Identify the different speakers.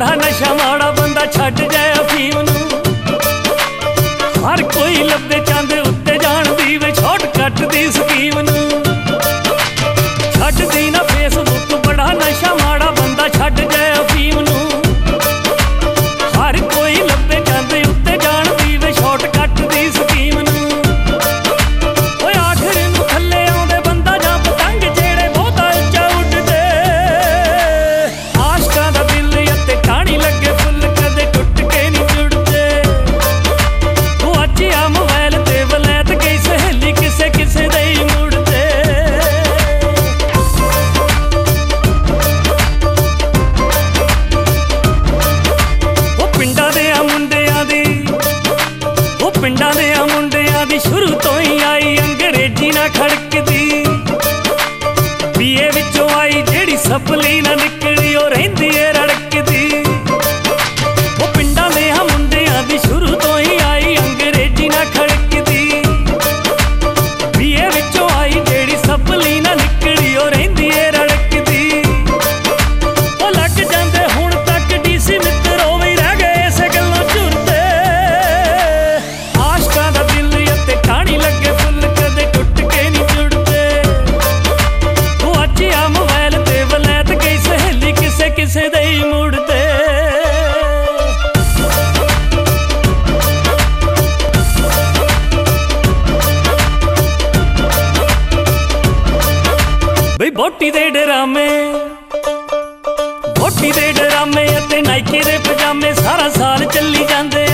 Speaker 1: बड़ा नशा माड़ा बंदा छड्ड जाए अफीम नूं। हर कोई लभदे चांदे उत्ते जाण दी वे शॉर्टकट दी स्कीम नूं। छड्डदी ना फेसबुक बड़ा नशा माड़ा बंदा छड्ड जाए अफीम नूं। हर कोई लभदे चांदे उत्ते जाण दी वे शॉर्टकट दी स्कीम नूं। ओए आखिर नूं थल्ले आउंदे बंदा जां पतंग जेड़े बहुता उच्चा उड्डदे। आशकां दा दिल अते टाणी लगे फुੱਲ कदे टुट के नहीं जुड़दे। तू अज आ मोबाइल ते वलैत गई सहेली किसे किसे दे ही मुड़दे। पिंडां दे मुंडियां दी शुरू तो ही आई अंग्रेजी ना खड़कदी। बीए विचों आई जेड़ी सपली ना निकली ओ रहिंदी ए रड़कदी। ओ पिंडां दे मुंडियां दी शुरू तो ही आई अंग्रेजी ना खड़कदी। बीए विचों आई जेड़ी सपली ना निकली ओ रहिंदी ए रड़कदी। ओ लग जांदे हुण तक डीसी मित्र ओवे ही रह गए इस गल्लों झुरदे। टाणी लगे फुੱਲ कदे टुट के नहीं जुड़दे। तू अज आ मोबाइल ते वलैत गई सहेली किसे किसे दे ही मुड़दे। बई बोटी दे डरामे अते नाइकी दे पजामे सारा साल चली जांदे।